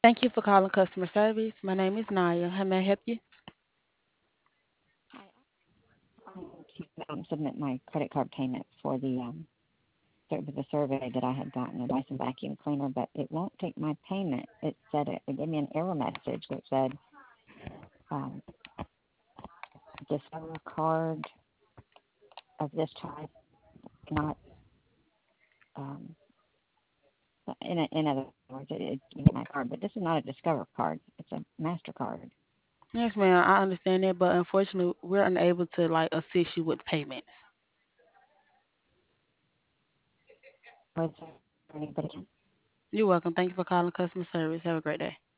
Thank you for calling customer service. My name is Naya. How may I help you? Hi, I'm to submit my credit card payment for the survey that I had gotten, a Dyson vacuum cleaner, but it won't take my payment. It gave me an error message that said um, Discover card of this type not um, in other words, it gave me my card, but this is not a Discover card. It's a Mastercard. Yes, ma'am. I understand that, but unfortunately, we're unable to assist you with payments. Was there anybody? You're welcome. Thank you for calling customer service. Have a great day.